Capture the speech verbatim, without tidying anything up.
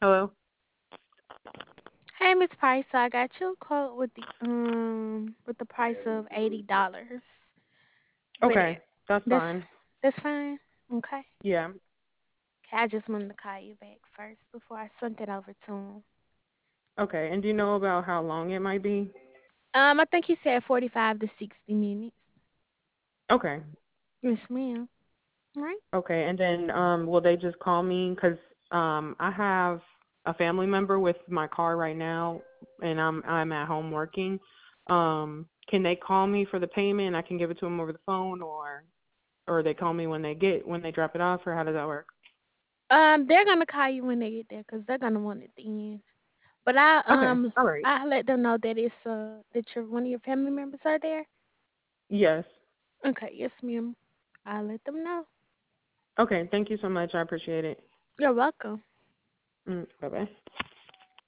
Hello? Hey, Miss Price, so I got you a quote with the um with the price of eighty dollars. But Okay, it, that's that's fine. that's fine. Okay. Yeah. Okay, I just wanted to call you back first before I sent it over to him. Okay, and do you know about how long it might be? Um, I think he said forty-five to sixty minutes. Okay. Yes, ma'am. Right? Okay, and then um will they just call me cuz um I have a family member with my car right now and I'm I'm at home working. Um can they call me for the payment and I can give it to them over the phone or or they call me when they get when they drop it off or how does that work? Um, they're gonna call you when they get there because they're gonna want it then. But I Okay. um All right. I let them know that it's uh that your one of your family members are there. Yes. Okay, yes, ma'am. I'll let them know. Okay, thank you so much. I appreciate it. You're welcome. Mm, bye-bye.